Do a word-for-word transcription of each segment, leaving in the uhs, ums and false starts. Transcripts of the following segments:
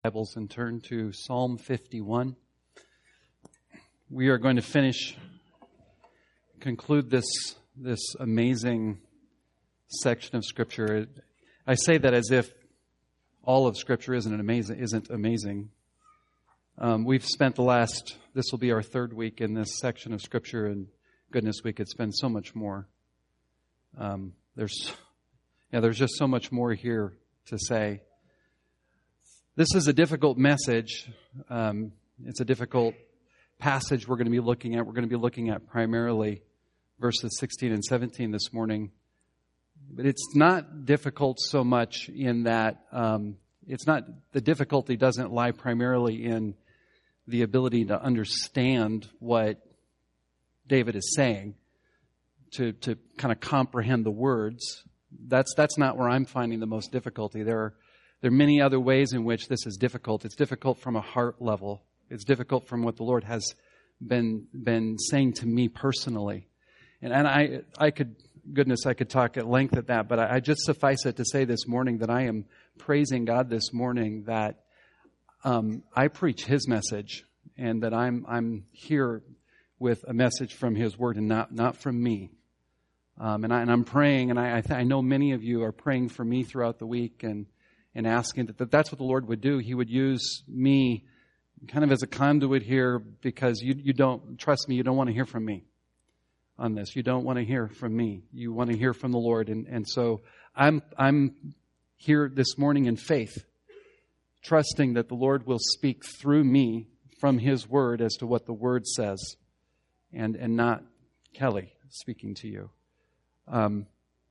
Bibles and turn to Psalm fifty-one. We are going to finish, conclude this this amazing section of Scripture. I say that as if all of Scripture isn't amazing. Isn't amazing. Um, we've spent the last. This will be our third week in this section of Scripture, and goodness, we could spend so much more. Um, there's, yeah, there's just so much more here to say. This is a difficult message. Um, it's a difficult passage we're going to be looking at. We're going to be looking at primarily verses sixteen and seventeen this morning. But it's not difficult so much in that um, it's not, the difficulty doesn't lie primarily in the ability to understand what David is saying, to, to kind of comprehend the words. That's, that's not where I'm finding the most difficulty. There are There are many other ways in which this is difficult. It's difficult from a heart level. It's difficult from what the Lord has been been saying to me personally. And, and I I could, goodness, I could talk at length at that, but I, I just suffice it to say this morning that I am praising God this morning that um, I preach His message and that I'm I'm here with a message from His Word and not, not from me. Um, and, I, and I'm praying, and I I, th- I know many of you are praying for me throughout the week and and asking that, that that's what the Lord would do. He would use me kind of as a conduit here because you you don't, trust me, you don't want to hear from me on this. You don't want to hear from me. You want to hear from the Lord. And, and so I'm I'm here this morning in faith, trusting that the Lord will speak through me from His Word as to what the Word says and, and not Kelly speaking to you. Um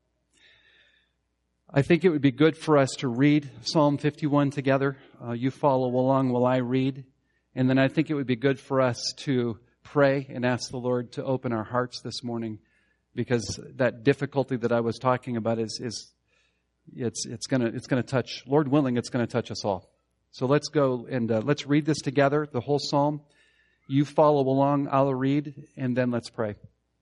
I think it would be good for us to read Psalm fifty-one together. Uh, you follow along while I read. And then I think it would be good for us to pray and ask the Lord to open our hearts this morning, because that difficulty that I was talking about is, is it's it's gonna it's gonna touch, Lord willing, it's gonna touch us all. So let's go and uh, let's read this together, the whole psalm. You follow along, I'll read, and then let's pray.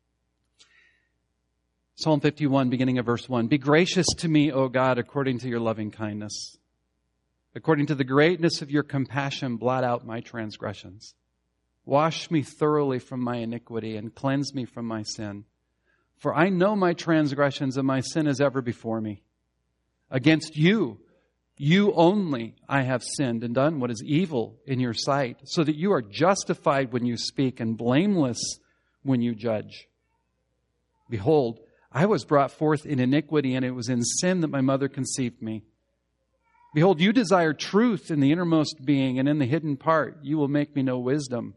Psalm fifty-one, beginning of verse one. Be gracious to me, O God, according to your loving kindness. According to the greatness of your compassion, blot out my transgressions. Wash me thoroughly from my iniquity and cleanse me from my sin. For I know my transgressions and my sin is ever before me. Against you, you only, I have sinned and done what is evil in your sight, so that you are justified when you speak and blameless when you judge. Behold, I was brought forth in iniquity, and it was in sin that my mother conceived me. Behold, you desire truth in the innermost being, and in the hidden part you will make me know wisdom.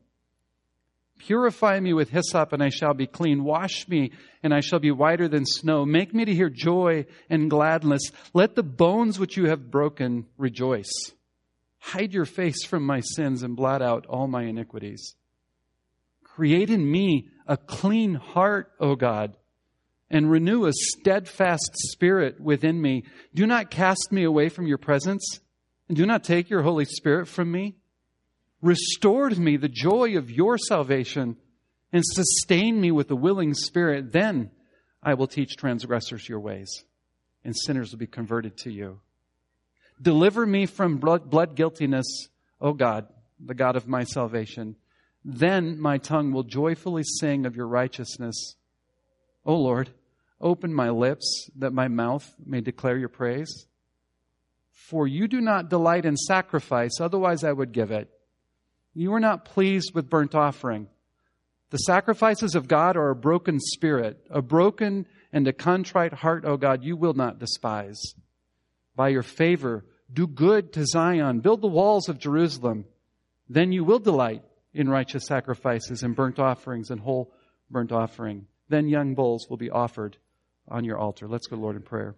Purify me with hyssop, and I shall be clean. Wash me, and I shall be whiter than snow. Make me to hear joy and gladness. Let the bones which you have broken rejoice. Hide your face from my sins and blot out all my iniquities. Create in me a clean heart, O God, and renew a steadfast spirit within me. Do not cast me away from your presence, and do not take your Holy Spirit from me. Restore to me the joy of your salvation, and sustain me with a willing spirit. Then I will teach transgressors your ways, and sinners will be converted to you. Deliver me from blood, blood guiltiness, O God, the God of my salvation. Then my tongue will joyfully sing of your righteousness. O Lord, open my lips that my mouth may declare your praise. For you do not delight in sacrifice, otherwise I would give it. You are not pleased with burnt offering. The sacrifices of God are a broken spirit, a broken and a contrite heart, O God, you will not despise. By your favor, do good to Zion, build the walls of Jerusalem. Then you will delight in righteous sacrifices and burnt offerings and whole burnt offering. Then young bulls will be offered on your altar. Let's go, Lord, in prayer.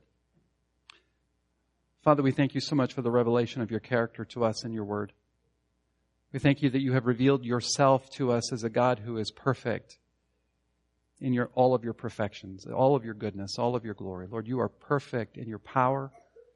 Father, we thank you so much for the revelation of your character to us in your word. We thank you that you have revealed yourself to us as a God who is perfect in your all of your perfections, all of your goodness, all of your glory. Lord, you are perfect in your power,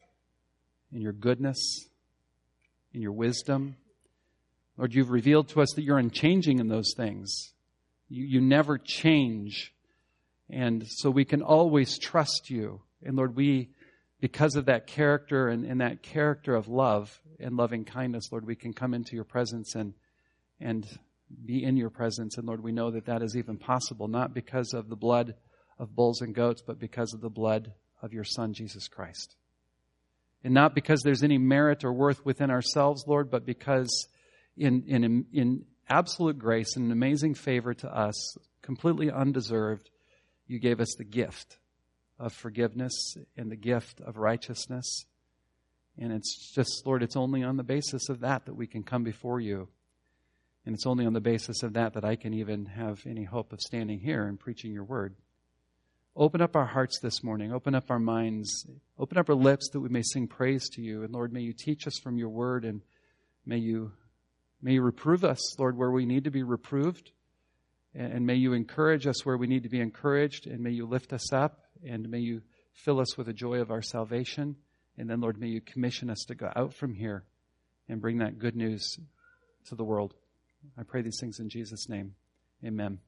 in your goodness, in your wisdom. Lord, you've revealed to us that you're unchanging in those things. You, you never change. And so we can always trust you. And Lord, we because of that character and, and that character of love and loving kindness, Lord, we can come into your presence and and be in your presence. And Lord, we know that that is even possible, not because of the blood of bulls and goats, but because of the blood of your Son, Jesus Christ. And not because there's any merit or worth within ourselves, Lord, but because in in in absolute grace and an amazing favor to us, completely undeserved, you gave us the gift of forgiveness and the gift of righteousness. And it's just, Lord, it's only on the basis of that that we can come before you. And it's only on the basis of that that I can even have any hope of standing here and preaching your word. Open up our hearts this morning. Open up our minds. Open up our lips that we may sing praise to you. And Lord, may you teach us from your word, and may you, may you reprove us, Lord, where we need to be reproved. And may you encourage us where we need to be encouraged. And may you lift us up. And may you fill us with the joy of our salvation. And then, Lord, may you commission us to go out from here and bring that good news to the world. I pray these things in Jesus' name. Amen.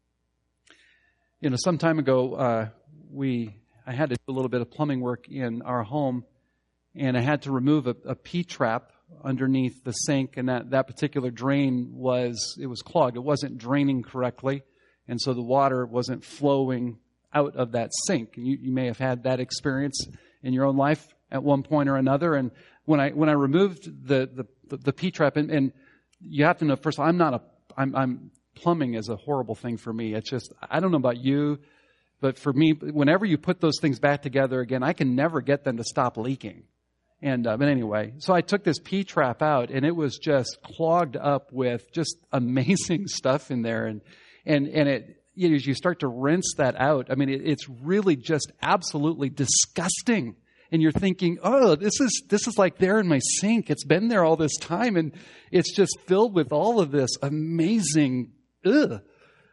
You know, some time ago, uh, we I had to do a little bit of plumbing work in our home, and I had to remove a, a P-trap underneath the sink, and that, that particular drain was, it was clogged. It wasn't draining correctly, and so the water wasn't flowing out of that sink. And you, you may have had that experience in your own life at one point or another. And when I when I removed the the, the, the P-trap, and, and you have to know, first of all, I'm not a, I'm, I'm, plumbing is a horrible thing for me. It's just, I don't know about you, but for me, whenever you put those things back together again, I can never get them to stop leaking. And, uh, but anyway, so I took this P-trap out, and it was just clogged up with just amazing stuff in there. And, and, and it, you know, as you start to rinse that out, I mean, it, it's really just absolutely disgusting. And you're thinking, oh, this is this is like there in my sink. It's been there all this time, and it's just filled with all of this amazing, ugh.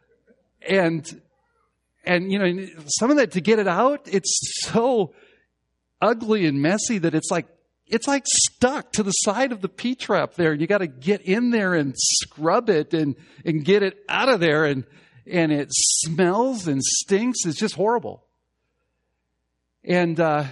And, and you know, some of that, to get it out, it's so ugly and messy that it's like, it's like stuck to the side of the P-trap there. And you got to get in there and scrub it and, and get it out of there. And, and it smells and stinks. It's just horrible. And, uh,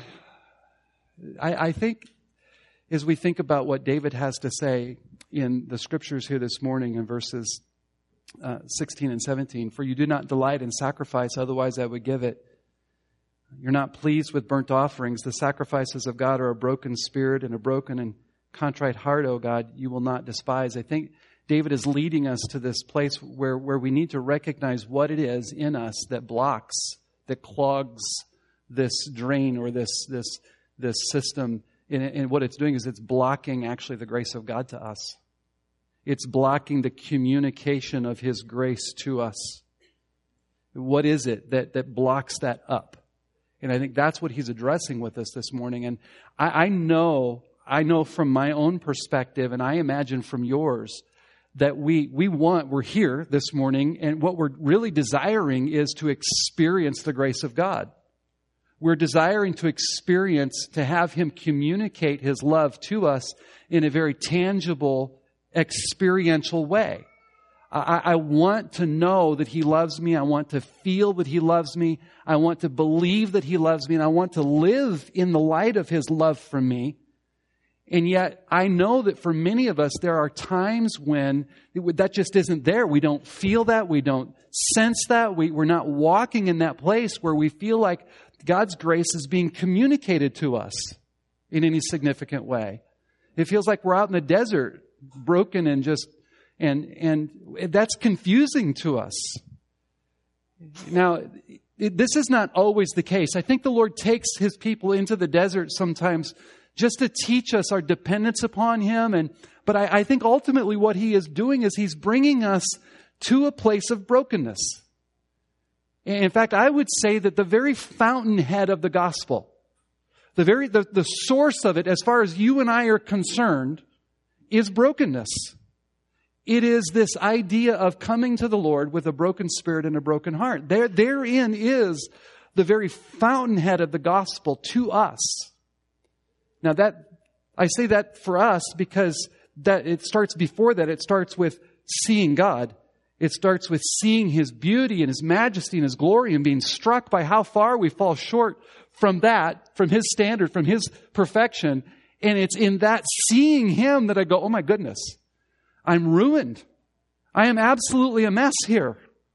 I, I think as we think about what David has to say in the scriptures here this morning in verses uh, sixteen and seventeen, for you do not delight in sacrifice, otherwise I would give it. You're not pleased with burnt offerings. The sacrifices of God are a broken spirit, and a broken and contrite heart, O God, you will not despise. I think David is leading us to this place where, where we need to recognize what it is in us that blocks, that clogs this drain or this this this system. And what it's doing is it's blocking actually the grace of God to us. It's blocking the communication of His grace to us. What is it that, that blocks that up? And I think that's what he's addressing with us this morning. And I, I know, I know from my own perspective, and I imagine from yours, that we, we want, we're here this morning, and what we're really desiring is to experience the grace of God. We're desiring to experience, to have Him communicate His love to us in a very tangible, experiential way. I, I want to know that He loves me. I want to feel that He loves me. I want to believe that He loves me. And I want to live in the light of His love for me. And yet, I know that for many of us, there are times when that just isn't there. We don't feel that. We don't sense that. We, we're not walking in that place where we feel like God's grace is being communicated to us in any significant way. It feels like we're out in the desert, broken and just, and and that's confusing to us. Now, it, this is not always the case. I think the Lord takes His people into the desert sometimes just to teach us our dependence upon Him. And but I, I think ultimately what He is doing is He's bringing us to a place of brokenness. In fact, I would say that the very fountainhead of the gospel, the very the, the source of it, as far as you and I are concerned, is brokenness. It is this idea of coming to the Lord with a broken spirit and a broken heart. There, therein is the very fountainhead of the gospel to us. Now that, I say that for us because that it starts before that. It starts with seeing God It starts with seeing His beauty and His majesty and His glory and being struck by how far we fall short from that, from His standard, from His perfection. And it's in that seeing Him that I go, oh my goodness, I'm ruined. I am absolutely a mess here.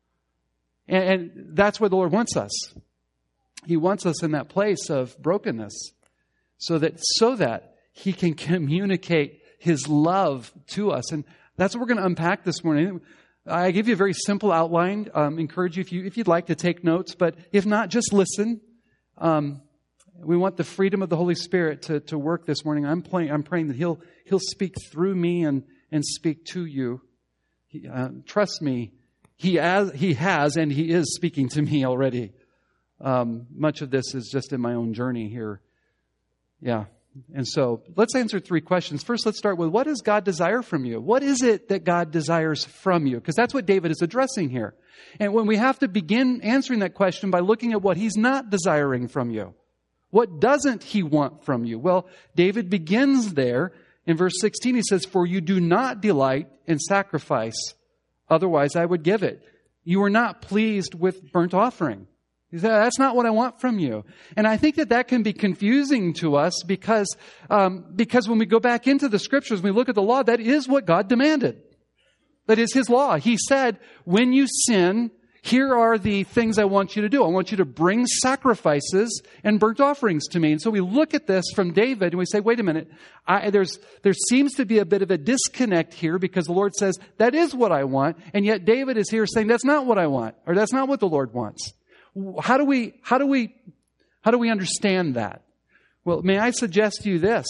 And, and that's where the Lord wants us. He wants us in that place of brokenness so that, so that He can communicate His love to us. And that's what we're going to unpack this morning. I give you a very simple outline. Um, encourage you if you if you'd like to take notes, but if not, just listen. Um, we want the freedom of the Holy Spirit to to work this morning. I'm praying. I'm praying that He'll He'll speak through me and and speak to you. He, uh, trust me, He has He has and He is speaking to me already. Um, much of this is just in my own journey here. Yeah. And so let's answer three questions. First, let's start with, what does God desire from you? What is it that God desires from you? Because that's what David is addressing here. And when we have to begin answering that question by looking at what He's not desiring from you. What doesn't He want from you? Well, David begins there. In verse sixteen, he says, for you do not delight in sacrifice. Otherwise, I would give it. You are not pleased with burnt offering. He said, that's not what I want from you. And I think that that can be confusing to us because, um, because when we go back into the Scriptures, we look at the law, that is what God demanded. That is His law. He said, when you sin, here are the things I want you to do. I want you to bring sacrifices and burnt offerings to me. And so we look at this from David and we say, wait a minute, I, there's, there seems to be a bit of a disconnect here because the Lord says, that is what I want. And yet David is here saying, that's not what I want, or that's not what the Lord wants. How do we, how do we, how do we understand that? Well, may I suggest to you this,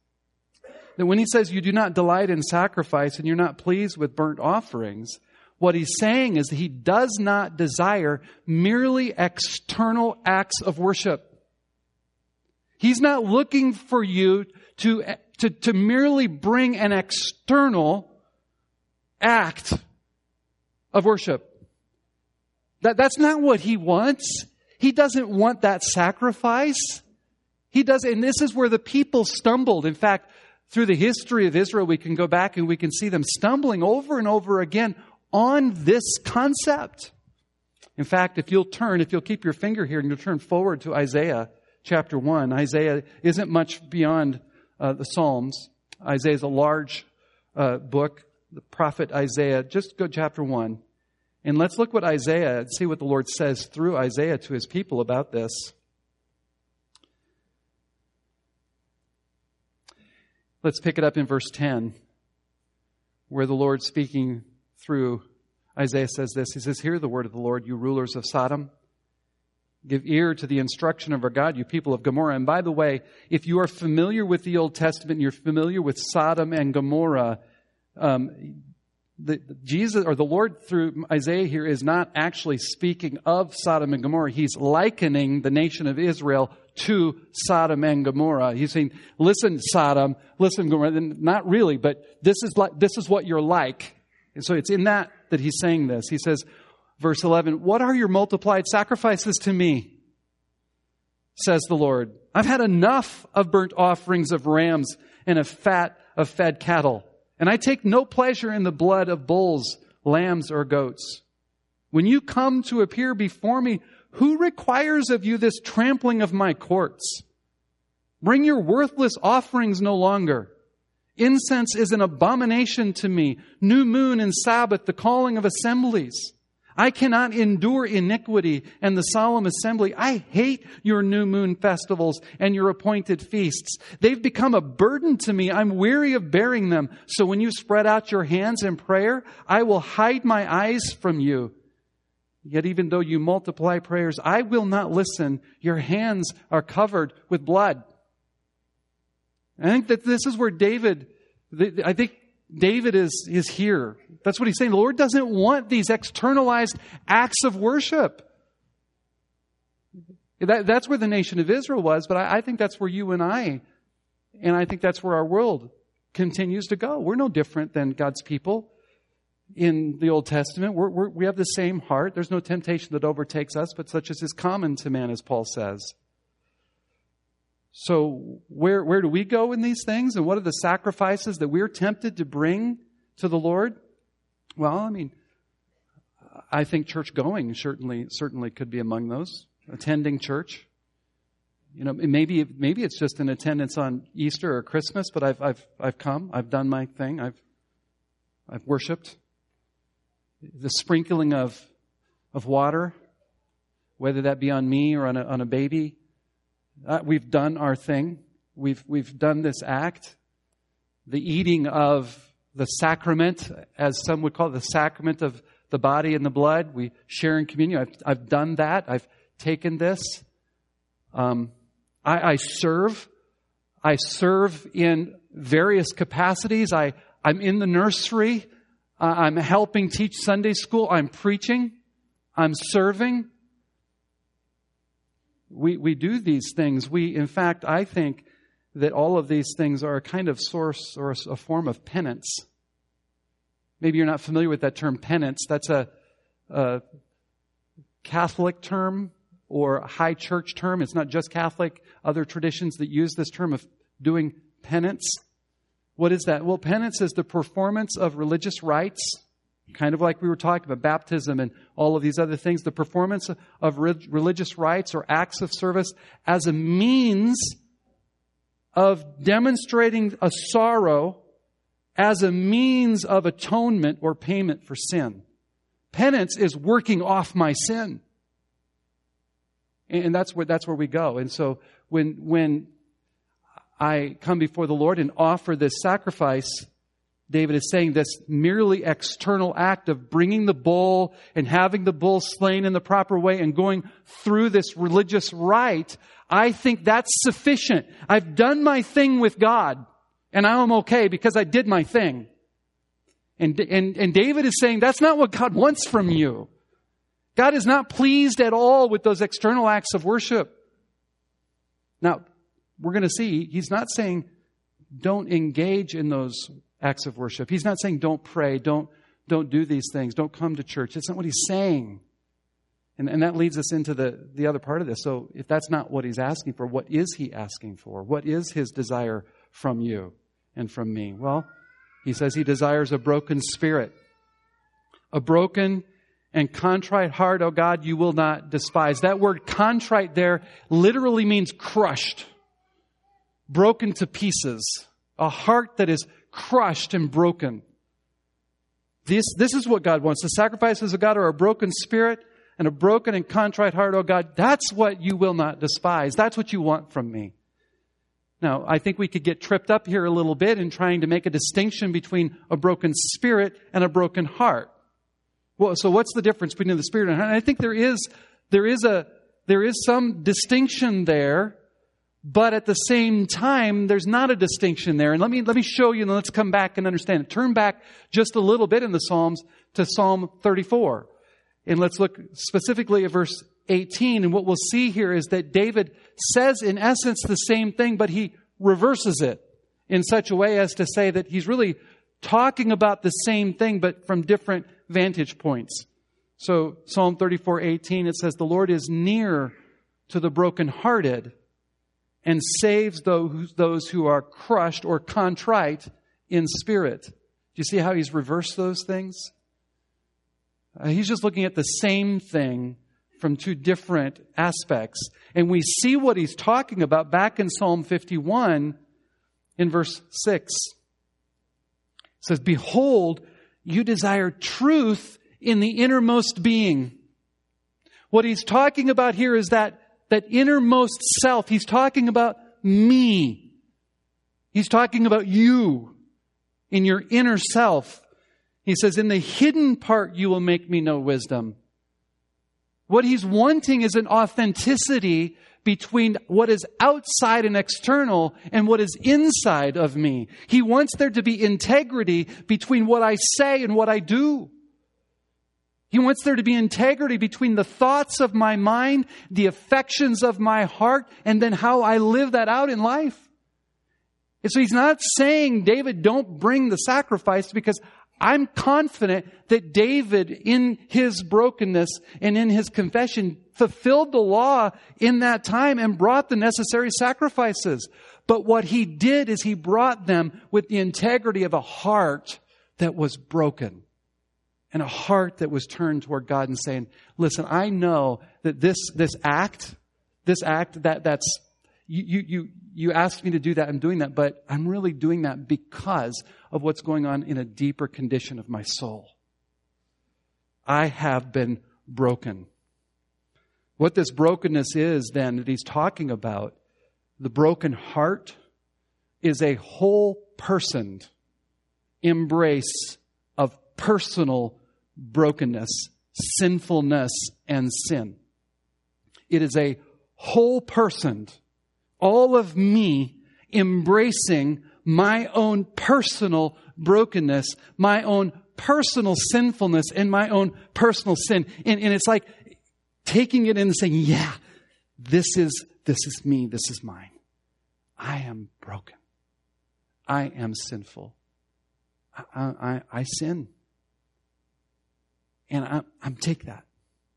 that when He says you do not delight in sacrifice and you're not pleased with burnt offerings, what He's saying is that He does not desire merely external acts of worship. He's not looking for you to, to, to merely bring an external act of worship. That, that's not what He wants. He doesn't want that sacrifice. He does, and this is where the people stumbled. In fact, through the history of Israel, we can go back and we can see them stumbling over and over again on this concept. In fact, if you'll turn, if you'll keep your finger here and you'll turn forward to Isaiah chapter one. Isaiah isn't much beyond uh, the Psalms. Isaiah is a large uh, book. The prophet Isaiah. Just go chapter one. And let's look what Isaiah, see what the Lord says through Isaiah to His people about this. Let's pick it up in verse ten, where the Lord speaking through Isaiah says this. He says, hear the word of the Lord, you rulers of Sodom. Give ear to the instruction of our God, you people of Gomorrah. And by the way, if you are familiar with the Old Testament, you're familiar with Sodom and Gomorrah, um, The, Jesus or the Lord through Isaiah here is not actually speaking of Sodom and Gomorrah. He's likening the nation of Israel to Sodom and Gomorrah. He's saying, listen, Sodom, listen, Gomorrah. Not really, but this is like, this is what you're like. And so it's in that that He's saying this. He says, verse eleven, what are your multiplied sacrifices to me? Says the Lord. I've had enough of burnt offerings of rams and of fat of fed cattle. And I take no pleasure in the blood of bulls, lambs, or goats. When you come to appear before me, who requires of you this trampling of my courts? Bring your worthless offerings no longer. Incense is an abomination to me. New moon and Sabbath, the calling of assemblies. I cannot endure iniquity and the solemn assembly. I hate your new moon festivals and your appointed feasts. They've become a burden to me. I'm weary of bearing them. So when you spread out your hands in prayer, I will hide my eyes from you. Yet even though you multiply prayers, I will not listen. Your hands are covered with blood. I think that this is where David, I think David is, is here. That's what he's saying. The Lord doesn't want these externalized acts of worship. That, that's where the nation of Israel was, but I, I think that's where you and I, and I think that's where our world continues to go. We're no different than God's people in the Old Testament. We're, we're, we have the same heart. There's no temptation that overtakes us, but such as is common to man, as Paul says. So where, where do we go in these things? And what are the sacrifices that we're tempted to bring to the Lord? Well, I mean, I think church going certainly certainly could be among those. Attending church. You know, maybe maybe it's just an attendance on Easter or Christmas, but I've I've I've come, I've done my thing, I've I've worshipped. The sprinkling of of water, whether that be on me or on a on a baby, uh, we've done our thing. We've we've done this act. The eating of the sacrament, as some would call it, the sacrament of the body and the blood. We share in communion. I've I've done that. I've taken this. Um. I, I serve. I serve in various capacities. I, I'm in the nursery. Uh, I'm helping teach Sunday school. I'm preaching. I'm serving. We, we do these things. We, in fact, I think that all of these things are a kind of source or a, a form of penance. Maybe you're not familiar with that term penance. That's a, a Catholic term or a high church term. It's not just Catholic. Other traditions that use this term of doing penance. What is that? Well, penance is the performance of religious rites, kind of like we were talking about baptism and all of these other things. The performance of re- religious rites or acts of service as a means of demonstrating a sorrow, as a means of atonement or payment for sin. Penance is working off my sin. And that's where that's where we go. And so when when I come before the Lord and offer this sacrifice, David is saying this merely external act of bringing the bull and having the bull slain in the proper way and going through this religious rite, I think that's sufficient. I've done my thing with God, and I'm okay because I did my thing. And and and David is saying that's not what God wants from you. God is not pleased at all with those external acts of worship. Now, we're going to see, he's not saying don't engage in those acts of worship. He's not saying don't pray, don't, don't do these things, don't come to church. That's not what he's saying. And, and that leads us into the, the other part of this. So if that's not what he's asking for, what is he asking for? What is his desire from you and from me? Well, he says he desires a broken spirit. A broken and contrite heart, O God, you will not despise. That word contrite there literally means crushed, broken to pieces. A heart that is crushed and broken. This, this is what God wants. The sacrifices of God are a broken spirit and a broken and contrite heart, O God. That's what you will not despise. That's what you want from me. Now, I think we could get tripped up here a little bit in trying to make a distinction between a broken spirit and a broken heart. Well, so what's the difference between the spirit and heart? And I think there is, there is a, there is some distinction there, but at the same time, there's not a distinction there. And let me, let me show you, and let's come back and understand it. Turn back just a little bit in the Psalms to Psalm thirty-four. And let's look specifically at verse eighteen. And what we'll see here is that David says in essence the same thing, but he reverses it in such a way as to say that he's really talking about the same thing, but from different vantage points. So Psalm thirty-four eighteen, it says, the Lord is near to the brokenhearted and saves those, those who are crushed or contrite in spirit. Do you see how he's reversed those things? Uh, he's just looking at the same thing from two different aspects. And we see what he's talking about back in Psalm fifty-one in verse six. It says, behold, you desire truth in the innermost being. What he's talking about here is that, that innermost self. He's talking about me. He's talking about you in your inner self. He says, in the hidden part you will make me know wisdom. What he's wanting is an authenticity between what is outside and external and what is inside of me. He wants there to be integrity between what I say and what I do. He wants there to be integrity between the thoughts of my mind, the affections of my heart, and then how I live that out in life. And so he's not saying, David, don't bring the sacrifice, because I'm confident that David, in his brokenness and in his confession, fulfilled the law in that time and brought the necessary sacrifices. But what he did is he brought them with the integrity of a heart that was broken and a heart that was turned toward God and saying, listen, I know that this, this act, this act that, that's, you, you, you, you asked me to do that. I'm doing that, but I'm really doing that because of what's going on in a deeper condition of my soul. I have been broken. What this brokenness is then that he's talking about, the broken heart, is a whole personed embrace of personal brokenness, sinfulness, and sin. It is a whole personed, all of me embracing my own personal brokenness, my own personal sinfulness, and my own personal sin. And, and it's like taking it in and saying, yeah, this is, this is me, this is mine. I am broken. I am sinful. I, I, I sin. And I, I'm take that.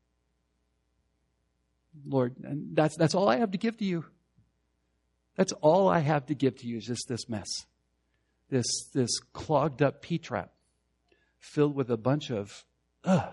Lord, and that's, that's all I have to give to you. That's all I have to give to you is just this mess. This, this clogged up P-trap filled with a bunch of, ugh.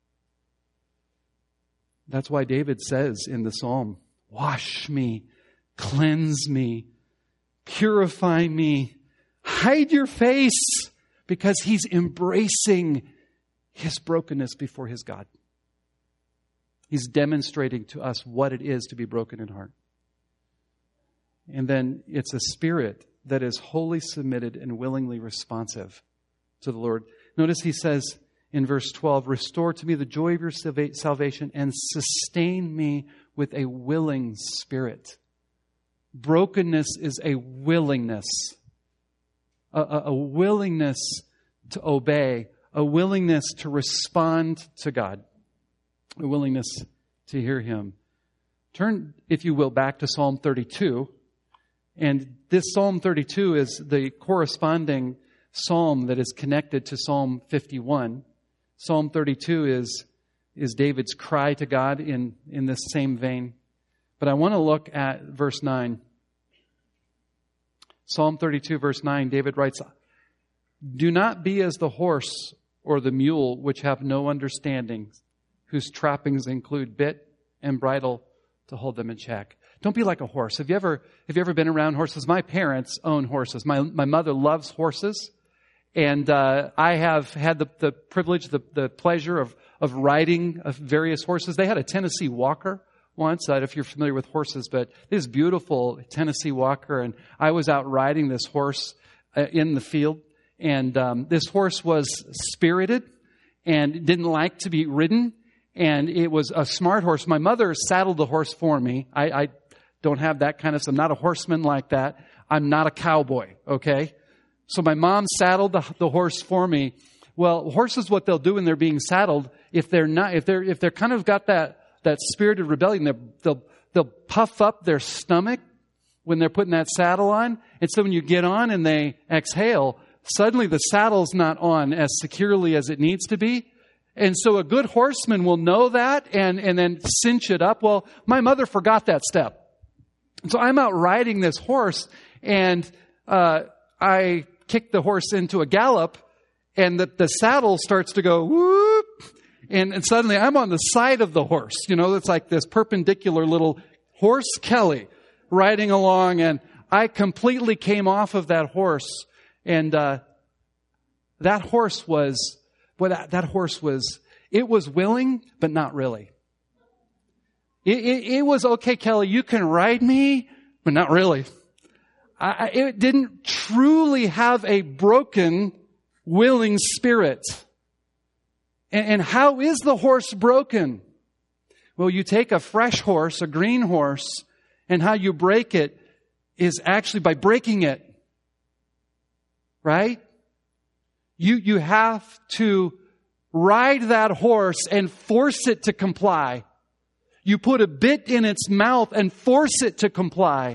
That's why David says in the Psalm, wash me, cleanse me, purify me, hide your face, because he's embracing his brokenness before his God. He's demonstrating to us what it is to be broken in heart. And then it's a spirit that is wholly submitted and willingly responsive to the Lord. Notice he says in verse twelve, restore to me the joy of your salvation and sustain me with a willing spirit. Brokenness is a willingness. A, a, a willingness to obey. A willingness to respond to God. A willingness to hear Him. Turn, if you will, back to Psalm thirty-two. And this Psalm thirty-two is the corresponding psalm that is connected to Psalm fifty-one. Psalm thirty-two is, is David's cry to God in, in this same vein. But I want to look at verse nine. Psalm thirty-two, verse nine, David writes, do not be as the horse or the mule, which have no understanding, whose trappings include bit and bridle to hold them in check. Don't be like a horse. Have you ever, have you ever been around horses? My parents own horses. My, my mother loves horses. And, uh, I have had the, the privilege, the, the pleasure of, of riding of various horses. They had a Tennessee Walker once. I don't know if you're familiar with horses, but this beautiful Tennessee Walker. And I was out riding this horse uh, in the field. And, um, this horse was spirited and didn't like to be ridden. And it was a smart horse. My mother saddled the horse for me. I, I don't have that kind of stuff. I'm not a horseman like that. I'm not a cowboy, okay? So my mom saddled the, the horse for me. Well, horses, what they'll do when they're being saddled, if they're not, if they're, if they're kind of got that, that spirited rebellion, they'll, they'll puff up their stomach when they're putting that saddle on. And so when you get on and they exhale, suddenly the saddle's not on as securely as it needs to be. And so a good horseman will know that and, and then cinch it up. Well, my mother forgot that step. So I'm out riding this horse and, uh, I kick the horse into a gallop and the, the saddle starts to go whoop. And, and suddenly I'm on the side of the horse. You know, it's like this perpendicular little horse Kelly riding along, and I completely came off of that horse. And, uh, that horse was, Boy, that, that horse was, it was willing, but not really. It, it, it was, okay, Kelly, you can ride me, but not really. I, it didn't truly have a broken, willing spirit. And, and how is the horse broken? Well, you take a fresh horse, a green horse, and how you break it is actually by breaking it. Right? You, you have to ride that horse and force it to comply. You put a bit in its mouth and force it to comply.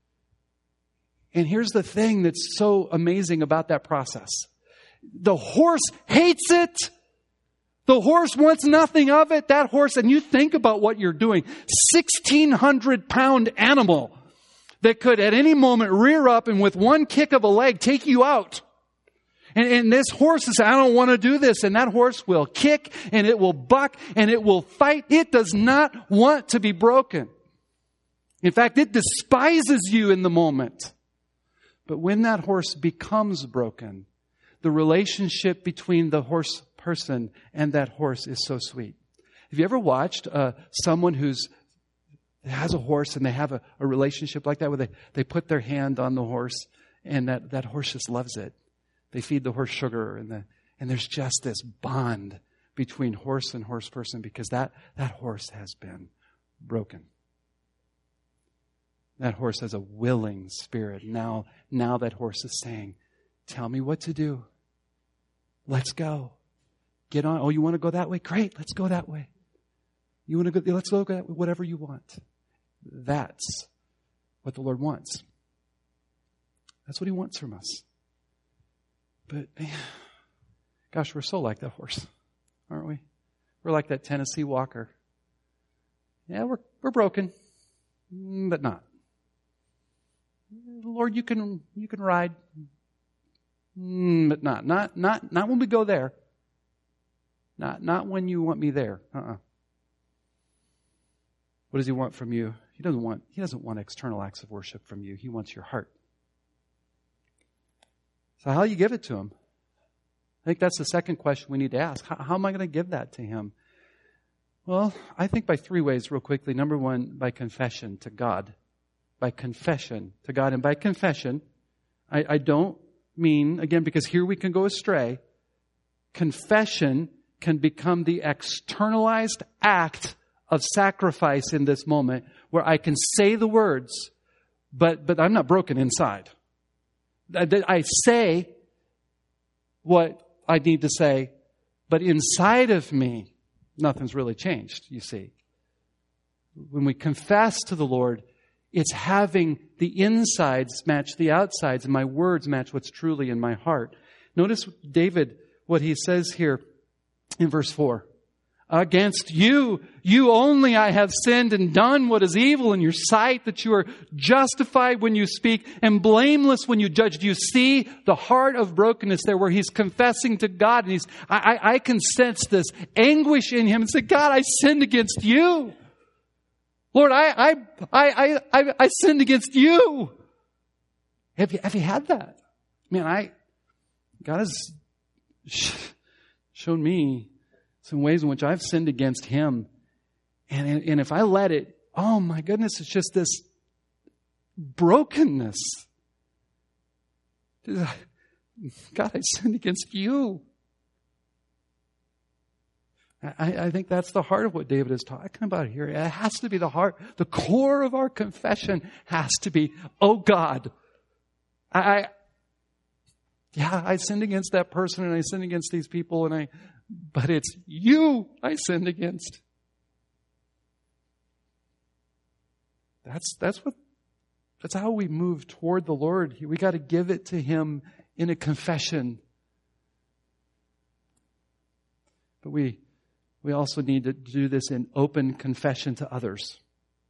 And here's the thing that's so amazing about that process. The horse hates it. The horse wants nothing of it. That horse, and you think about what you're doing. sixteen hundred pound animal that could at any moment rear up and with one kick of a leg take you out. And, and this horse is, I don't want to do this. And that horse will kick and it will buck and it will fight. It does not want to be broken. In fact, it despises you in the moment. But when that horse becomes broken, the relationship between the horse person and that horse is so sweet. Have you ever watched uh, someone who's has a horse and they have a, a relationship like that where they, they put their hand on the horse and that, that horse just loves it. They feed the horse sugar and the, and there's just this bond between horse and horse person because that, that horse has been broken. That horse has a willing spirit. Now, now that horse is saying, tell me what to do. Let's go. Get on. Oh, you want to go that way? Great. Let's go that way. You want to go? Let's go that way. Whatever you want. That's what the Lord wants. That's what He wants from us. But, man, gosh, we're so like that horse, aren't we? We're like that Tennessee Walker. Yeah, we're we're broken, but not. Lord, you can you can ride, but not not not not when we go there. Not not when you want me there. Uh-uh. What does He want from you? He doesn't want He doesn't want external acts of worship from you. He wants your heart. So how do you give it to Him? I think that's the second question we need to ask. How, how am I going to give that to Him? Well, I think by three ways real quickly. Number one, by confession to God. By confession to God. And by confession, I, I don't mean, again, because here we can go astray, confession can become the externalized act of sacrifice in this moment where I can say the words, but, but I'm not broken inside. I, I say what I need to say, but inside of me, nothing's really changed, you see. When we confess to the Lord, it's having the insides match the outsides and my words match what's truly in my heart. Notice David, what he says here in verse four. Against you, you only I have sinned and done what is evil in your sight, that you are justified when you speak and blameless when you judge. Do you see the heart of brokenness there where he's confessing to God? And he's, I, I, I can sense this anguish in him and say, God, I sinned against you. Lord, I, I, I, I, I sinned against you. Have you, have you had that? Man, I, God has shown me some ways in which I've sinned against Him. And, and if I let it, oh my goodness, it's just this brokenness. God, I sinned against you. I, I think that's the heart of what David is talking about here. It has to be the heart. The core of our confession has to be, oh God, I, I yeah, I sinned against that person and I sinned against these people and I, but it's you I sinned against. That's, that's what, that's how we move toward the Lord. We got to give it to Him in a confession. But we, we also need to do this in open confession to others.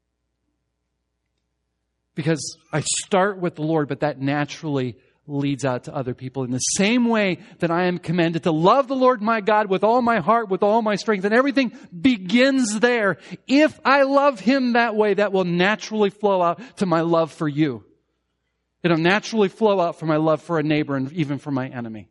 Because I start with the Lord, but that naturally leads out to other people. In the same way that I am commanded to love the Lord my God with all my heart, with all my strength, and everything begins there. If I love Him that way, that will naturally flow out to my love for you. It'll naturally flow out for my love for a neighbor and even for my enemy.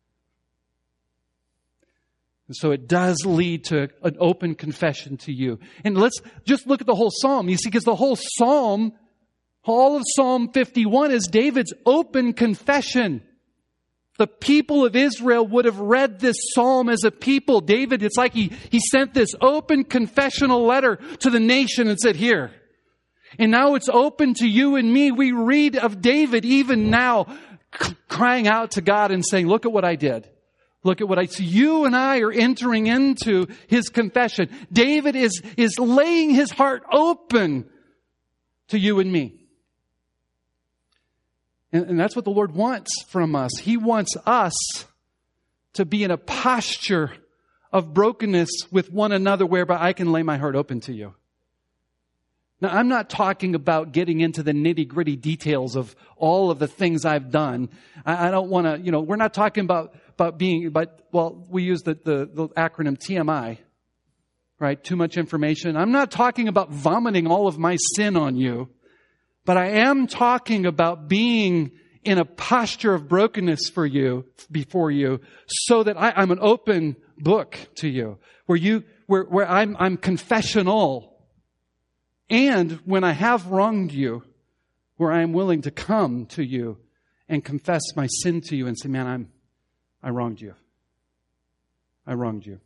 And so it does lead to an open confession to you. And let's just look at the whole psalm. You see, because the whole psalm, all of Psalm fifty-one is David's open confession. The people of Israel would have read this psalm as a people. David, it's like he, he sent this open confessional letter to the nation and said, here. And now it's open to you and me. We read of David even now c- crying out to God and saying, look at what I did. Look at what I see. You and I are entering into his confession. David is, is laying his heart open to you and me. And, and that's what the Lord wants from us. He wants us to be in a posture of brokenness with one another whereby I can lay my heart open to you. Now, I'm not talking about getting into the nitty-gritty details of all of the things I've done. I, I don't want to, you know, we're not talking about, about being, but, well, we use the, the, the acronym T M I, right? Too much information. I'm not talking about vomiting all of my sin on you, but I am talking about being in a posture of brokenness for you, before you, so that I, I'm an open book to you, where you, where, where I'm, I'm confessional. And when I have wronged you, where I am willing to come to you and confess my sin to you and say, man, I'm, I wronged you. I wronged you.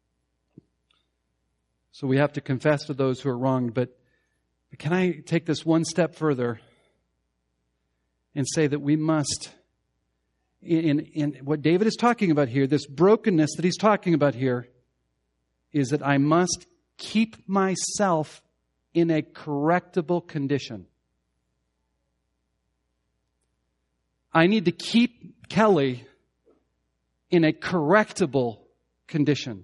So we have to confess to those who are wronged, but can I take this one step further and say that we must, in, in what David is talking about here, this brokenness that he's talking about here, is that I must keep myself in a correctable condition. I need to keep Kelly in a correctable condition.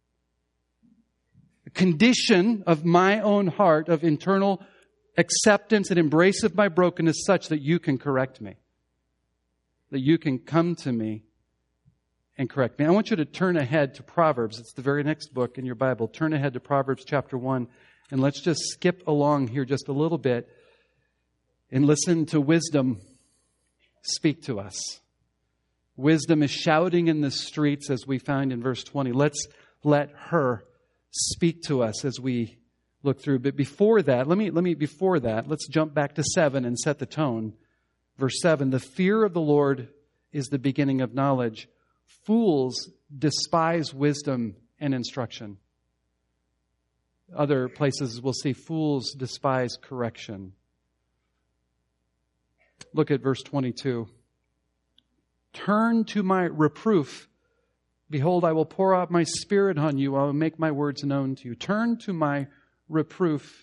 A condition of my own heart, of internal acceptance and embrace of my brokenness, such that you can correct me. That you can come to me and correct me. I want you to turn ahead to Proverbs. It's the very next book in your Bible. Turn ahead to Proverbs chapter one. And let's just skip along here just a little bit and listen to wisdom speak to us. Wisdom is shouting in the streets, as we find in verse twenty. Let's let her speak to us as we look through. But before that, let me, let me, before that, let's jump back to seven and set the tone. Verse seven, the fear of the Lord is the beginning of knowledge. Fools despise wisdom and instruction. Other places we'll see fools despise correction. Look at verse twenty-two. Turn to my reproof. Behold, I will pour out my spirit on you. I will make my words known to you. Turn to my reproof.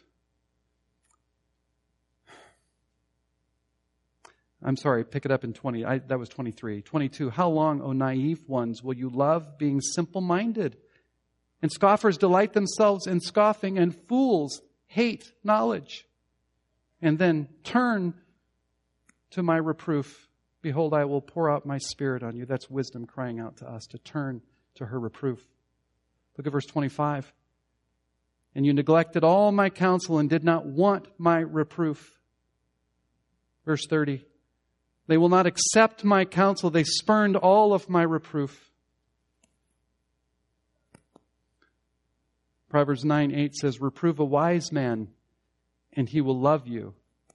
I'm sorry, pick it up in twenty. I, that was twenty-three. twenty-two. How long, O naive ones, will you love being simple-minded? And scoffers delight themselves in scoffing, and fools hate knowledge. And then turn to my reproof. Behold, I will pour out my spirit on you. That's wisdom crying out to us to turn to her reproof. Look at verse twenty-five. And you neglected all my counsel and did not want my reproof. Verse thirty. They will not accept my counsel. They spurned all of my reproof. Proverbs nine eight says, reprove a wise man, and he will love you.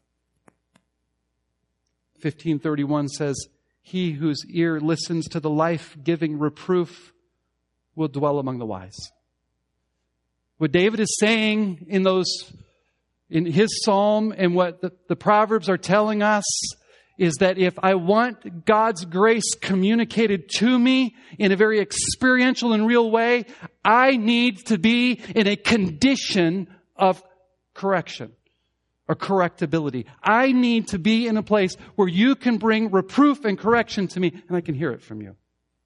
fifteen thirty-one says, he whose ear listens to the life-giving reproof will dwell among the wise. What David is saying in those, in his psalm, and what the, the Proverbs are telling us, is that if I want God's grace communicated to me in a very experiential and real way, I need to be in a condition of correction or correctability. I need to be in a place where you can bring reproof and correction to me, and I can hear it from you.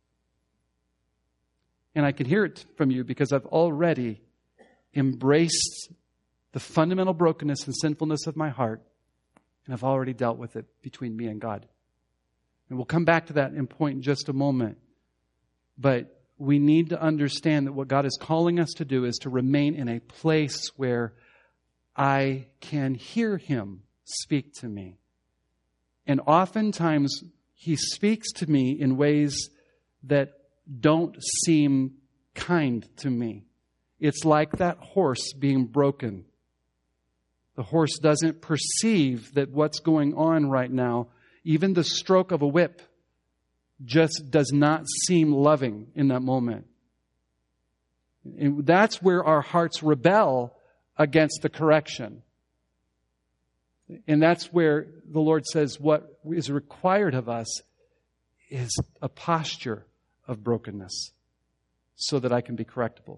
And I can hear it from you because I've already embraced the fundamental brokenness and sinfulness of my heart, and I've already dealt with it between me and God. And we'll come back to that in point in just a moment. But we need to understand that what God is calling us to do is to remain in a place where I can hear Him speak to me. And oftentimes He speaks to me in ways that don't seem kind to me. It's like that horse being broken. The horse doesn't perceive that what's going on right now, even the stroke of a whip, just does not seem loving in that moment. And that's where our hearts rebel against the correction. And that's where the Lord says what is required of us is a posture of brokenness so that I can be correctable.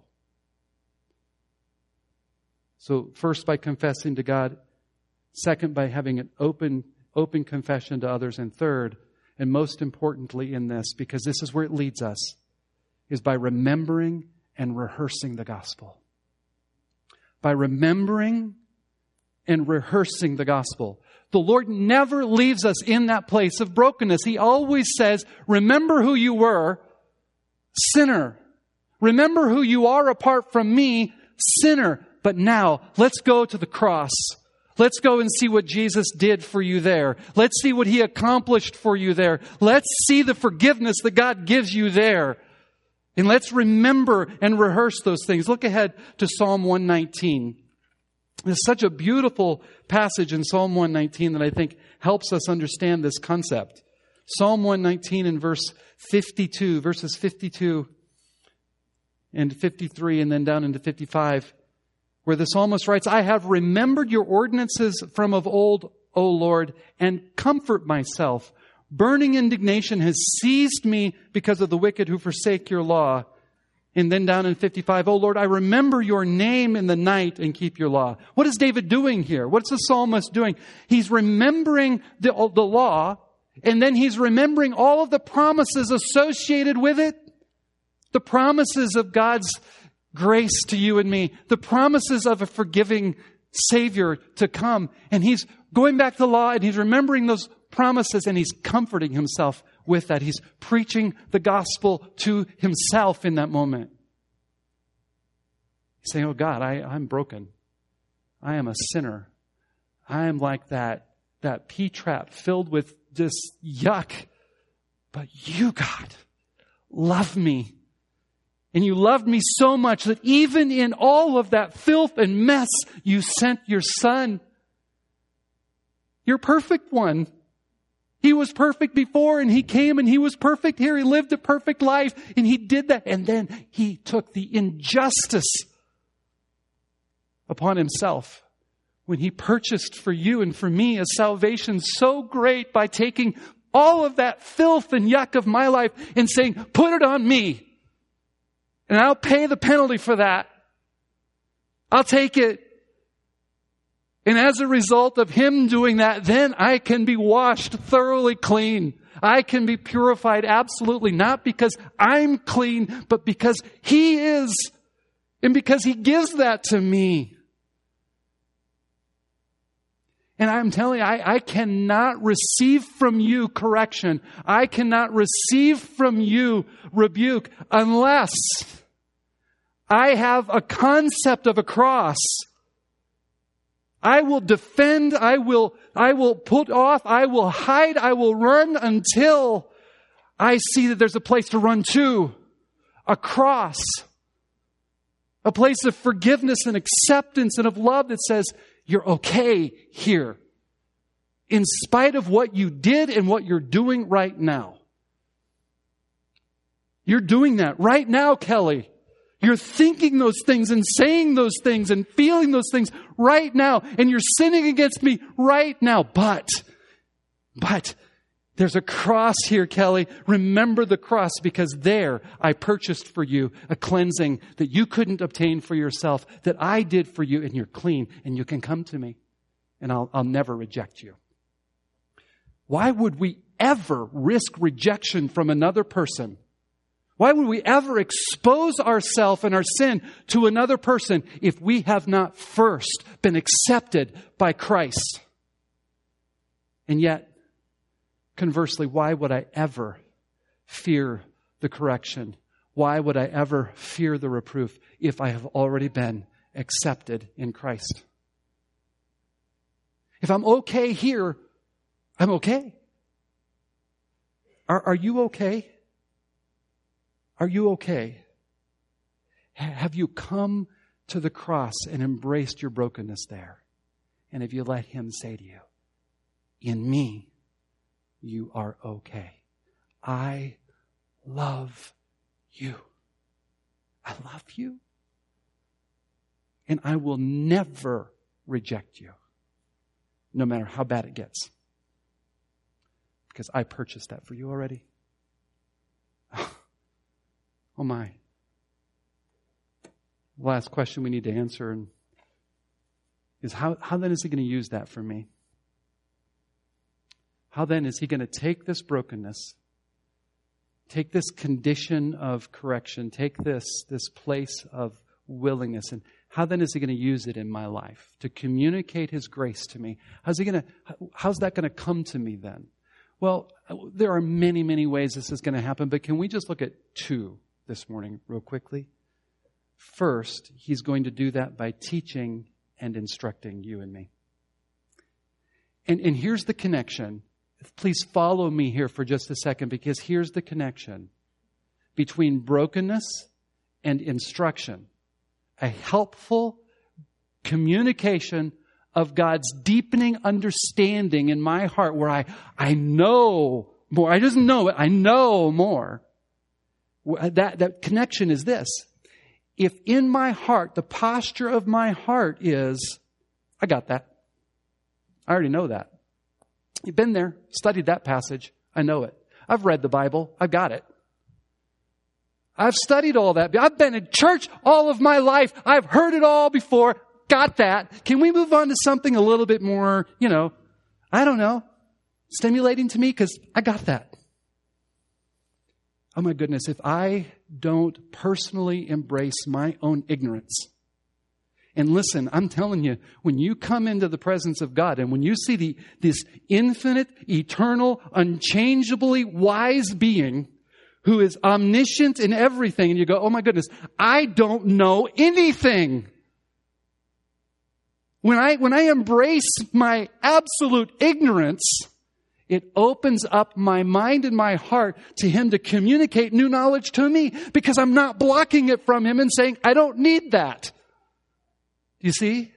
So first by confessing to God, second by having an open, open confession to others, and third, and most importantly in this, because this is where it leads us, is by remembering and rehearsing the gospel. By remembering and rehearsing the gospel. The Lord never leaves us in that place of brokenness. He always says, remember who you were, sinner. Remember who you are apart from me, sinner. But now, let's go to the cross. Let's go and see what Jesus did for you there. Let's see what He accomplished for you there. Let's see the forgiveness that God gives you there. And let's remember and rehearse those things. Look ahead to Psalm one nineteen. There's such a beautiful passage in Psalm one nineteen that I think helps us understand this concept. Psalm one nineteen and verse fifty-two, verses fifty-two and fifty-three, and then down into fifty-five, where the psalmist writes, I have remembered your ordinances from of old, O Lord, and comfort myself. Burning indignation has seized me because of the wicked who forsake your law. And then down in fifty-five, O Lord, I remember your name in the night and keep your law. What is David doing here? What's the psalmist doing? He's remembering the, the law, and then he's remembering all of the promises associated with it. The promises of God's grace to you and me. The promises of a forgiving Savior to come. And he's going back to the law and he's remembering those promises and he's comforting himself with that. He's preaching the gospel to himself in that moment. He's saying, oh God, I, I'm broken. I am a sinner. I am like that, that pea trap filled with just yuck. But you, God, love me. And you loved me so much that even in all of that filth and mess, you sent your Son. Your perfect one. He was perfect before and He came and He was perfect here. He lived a perfect life and He did that. And then He took the injustice upon Himself when He purchased for you and for me a salvation so great by taking all of that filth and yuck of my life and saying, put it on me. And I'll pay the penalty for that. I'll take it. And as a result of Him doing that, then I can be washed thoroughly clean. I can be purified absolutely, not because I'm clean, but because He is. And because He gives that to me. And I'm telling you, I, I cannot receive from you correction. I cannot receive from you rebuke unless I have a concept of a cross. I will defend, I will, I will put off, I will hide, I will run until I see that there's a place to run to. A cross. A place of forgiveness and acceptance and of love that says, you're okay here. In spite of what you did and what you're doing right now. You're doing that right now, Kelly. You're thinking those things and saying those things and feeling those things right now. And you're sinning against me right now. But, but, there's a cross here, Kelly. Remember the cross, because there I purchased for you a cleansing that you couldn't obtain for yourself, that I did for you, and you're clean and you can come to me and I'll, I'll never reject you. Why would we ever risk rejection from another person? Why would we ever expose ourselves and our sin to another person if we have not first been accepted by Christ? And yet, conversely, why would I ever fear the correction? Why would I ever fear the reproof if I have already been accepted in Christ? If I'm okay here, I'm okay. Are, are you okay? Are you okay? Have you come to the cross and embraced your brokenness there? And have you let Him say to you, in me, you are okay. I love you. I love you. And I will never reject you, no matter how bad it gets. Because I purchased that for you already. Oh my. Last question we need to answer is how, how then is He going to use that for me? How then is He going to take this brokenness, take this condition of correction, take this, this place of willingness, and how then is he going to use it in my life to communicate his grace to me? How's he going to, how's that going to come to me then? Well, there are many, many ways this is going to happen, but can we just look at two this morning real quickly? First, he's going to do that by teaching and instructing you and me. And, and here's the connection. Please follow me here for just a second, because here's the connection between brokenness and instruction. A helpful communication of God's deepening understanding in my heart, where I, I know more. I just know it. I know more. That, that connection is this. If in my heart, the posture of my heart is, I got that. I already know that. You've been there, studied that passage. I know it. I've read the Bible. I've got it. I've studied all that. I've been in church all of my life. I've heard it all before. Got that. Can we move on to something a little bit more, you know, I don't know, stimulating to me? Because I got that. Oh my goodness, if I don't personally embrace my own ignorance. And listen, I'm telling you, when you come into the presence of God and when you see the this infinite, eternal, unchangeably wise being who is omniscient in everything, and you go, oh my goodness, I don't know anything. When I, when I embrace my absolute ignorance, it opens up my mind and my heart to Him to communicate new knowledge to me, because I'm not blocking it from Him and saying, I don't need that. You see?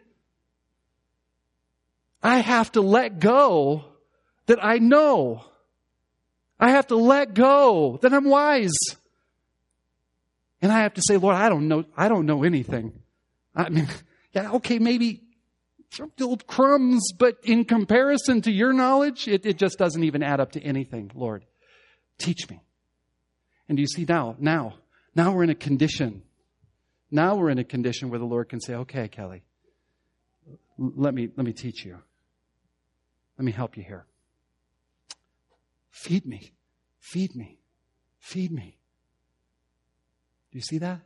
I have to let go that I know. I have to let go that I'm wise. And I have to say, Lord, I don't know, I don't know anything. I mean, yeah, okay, maybe little crumbs, but in comparison to your knowledge, it, it just doesn't even add up to anything. Lord, teach me. And do you see now, now, now we're in a condition. Now we're in a condition where the Lord can say, okay, Kelly, let me, let me teach you. Let me help you here. Feed me, feed me, feed me. Do you see that?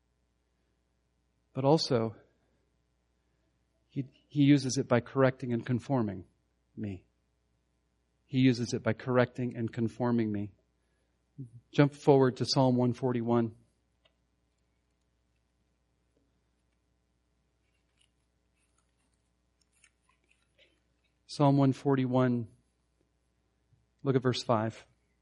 But also, he, he uses it by correcting and conforming me. He uses it by correcting and conforming me. Jump forward to Psalm one forty-one. Psalm one forty-one, look at verse five.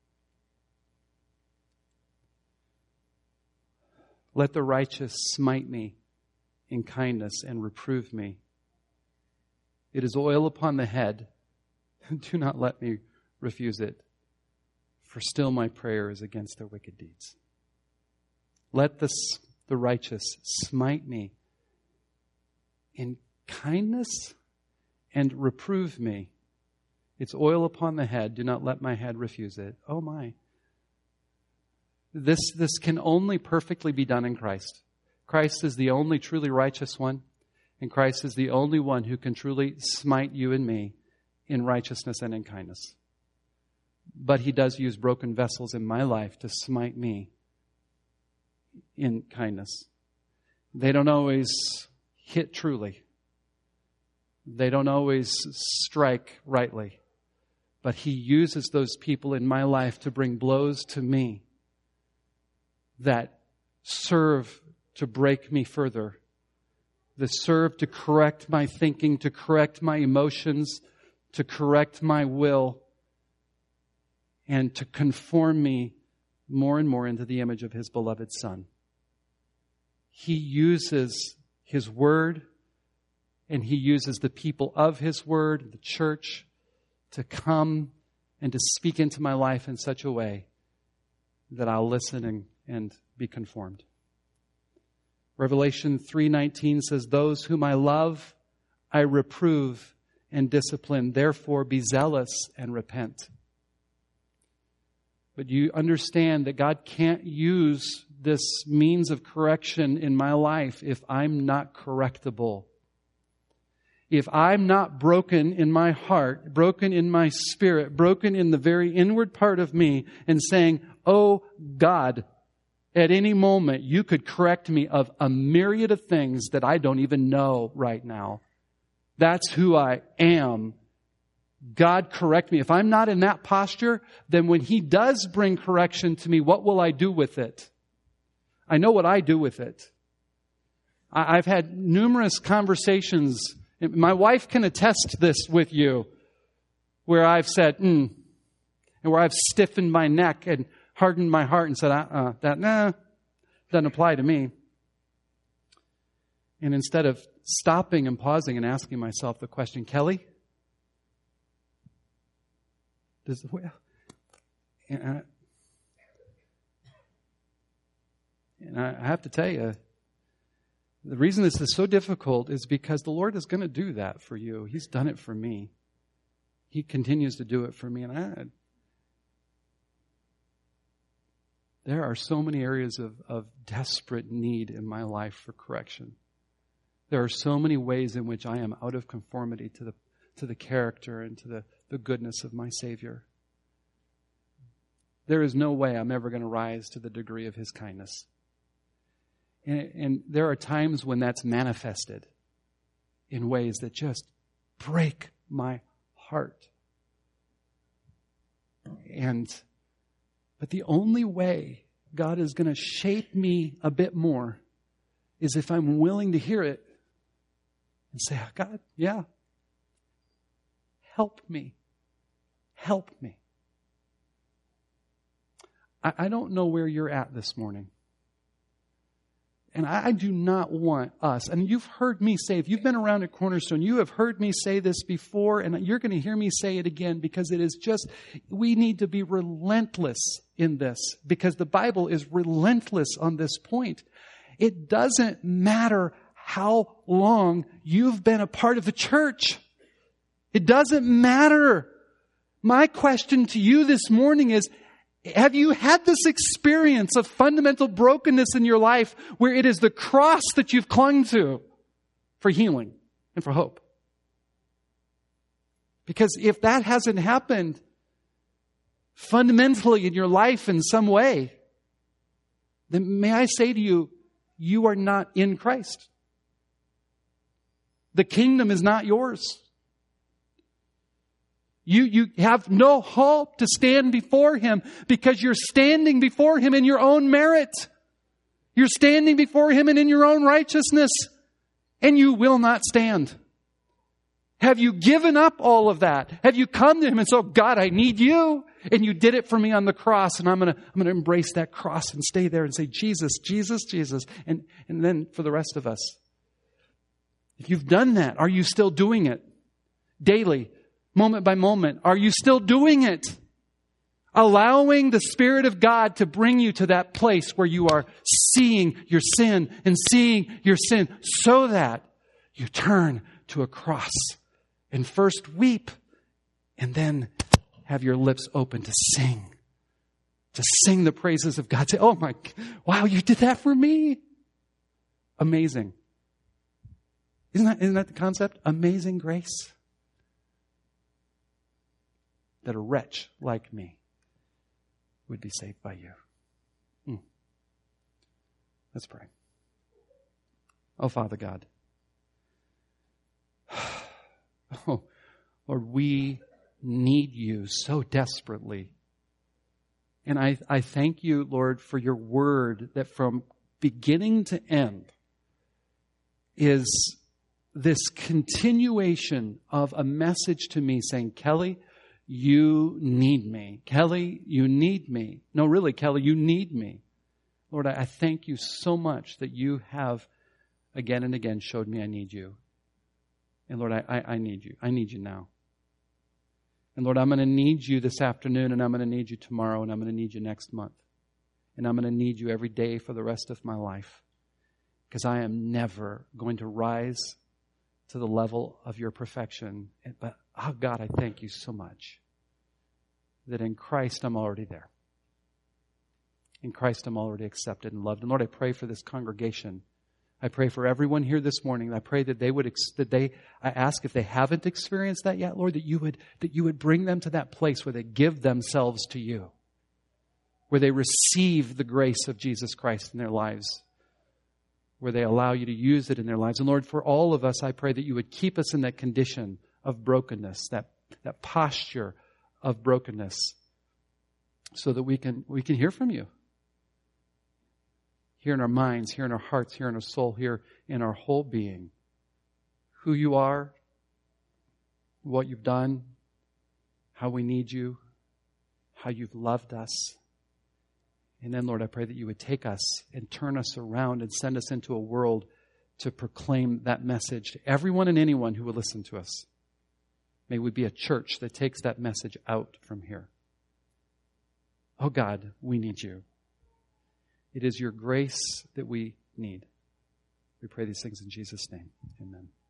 Let the righteous smite me in kindness and reprove me. It is oil upon the head. Do not let me refuse it, for still my prayer is against their wicked deeds. Let the, the righteous smite me in kindness and reprove me. It's oil upon the head. Do not let my head refuse it. Oh my. This, this can only perfectly be done in Christ. Christ is the only truly righteous one. And Christ is the only one who can truly smite you and me in righteousness and in kindness. But He does use broken vessels in my life to smite me in kindness. They don't always hit truly. They don't always strike rightly. But He uses those people in my life to bring blows to me that serve to break me further, that serve to correct my thinking, to correct my emotions, to correct my will, and to conform me more and more into the image of His beloved Son. He uses His Word, and He uses the people of His Word, the church, to come and to speak into my life in such a way that I'll listen and, and be conformed. Revelation three nineteen says, those whom I love, I reprove and discipline. Therefore, be zealous and repent. But you understand that God can't use this means of correction in my life if I'm not correctable. If I'm not broken in my heart, broken in my spirit, broken in the very inward part of me, and saying, oh God, At any moment, you could correct me of a myriad of things that I don't even know right now. That's who I am. God, correct me. If I'm not in that posture, then when He does bring correction to me, what will I do with it? I know what I do with it. I've had numerous conversations. My wife can attest this with you, where I've said, mm, and where I've stiffened my neck and hardened my heart and said, uh-uh, that, nah, doesn't apply to me. And instead of stopping and pausing and asking myself the question, Kelly, does, well, and, I, and I have to tell you, the reason this is so difficult is because the Lord is going to do that for you. He's done it for me. He continues to do it for me. And I, there are so many areas of, of desperate need in my life for correction. There are so many ways in which I am out of conformity to the to the character and to the, the goodness of my Savior. There is no way I'm ever going to rise to the degree of His kindness. And, and there are times when that's manifested in ways that just break my heart. And, but the only way God is going to shape me a bit more is if I'm willing to hear it and say, oh, God, yeah, help me. Help me. I, I don't know where you're at this morning. And I do not want us, and you've heard me say, if you've been around at Cornerstone, you have heard me say this before, and you're going to hear me say it again, because it is just, we need to be relentless in this, because the Bible is relentless on this point. It doesn't matter how long you've been a part of the church. It doesn't matter. My question to you this morning is, have you had this experience of fundamental brokenness in your life where it is the cross that you've clung to for healing and for hope? Because if that hasn't happened fundamentally in your life in some way, then may I say to you, you are not in Christ. The kingdom is not yours. You, you have no hope to stand before Him because you're standing before Him in your own merit. You're standing before Him and in your own righteousness, and you will not stand. Have you given up all of that? Have you come to Him and said, oh, God, I need you, and you did it for me on the cross, and I'm going to I'm going to embrace that cross and stay there and say, Jesus, Jesus, Jesus, and, and then for the rest of us. If you've done that, are you still doing it daily? Moment by moment, are you still doing it? Allowing the Spirit of God to bring you to that place where you are seeing your sin and seeing your sin so that you turn to a cross and first weep and then have your lips open to sing. To sing the praises of God. Say, oh my, wow, you did that for me. Amazing. Isn't that, isn't that the concept? Amazing grace. That a wretch like me would be saved by you. Hmm. Let's pray. Oh, Father God. Oh, Lord, we need you so desperately. And I, I thank you, Lord, for your word that from beginning to end is this continuation of a message to me saying, Kelly, you need me. Kelly, you need me. No, really, Kelly, you need me. Lord, I thank you so much that you have again and again showed me I need you. And Lord, I, I, I need you. I need you now. And Lord, I'm going to need you this afternoon, and I'm going to need you tomorrow, and I'm going to need you next month. And I'm going to need you every day for the rest of my life. Because I am never going to rise to the level of your perfection. But, oh God, I thank you so much that in Christ I'm already there. In Christ I'm already accepted and loved. And Lord, I pray for this congregation. I pray for everyone here this morning. I pray that they would, that they, I ask if they haven't experienced that yet, Lord, that you would, that you would bring them to that place where they give themselves to you. where they receive the grace of Jesus Christ in their lives, where they allow you to use it in their lives. And Lord, for all of us, I pray that you would keep us in that condition of brokenness, that, that posture of brokenness, so that we can, we can hear from you. Here in our minds, here in our hearts, here in our soul, here in our whole being. Who you are, what you've done, how we need you, how you've loved us. And then, Lord, I pray that you would take us and turn us around and send us into a world to proclaim that message to everyone and anyone who will listen to us. May we be a church that takes that message out from here. Oh God, we need you. It is your grace that we need. We pray these things in Jesus' name. Amen.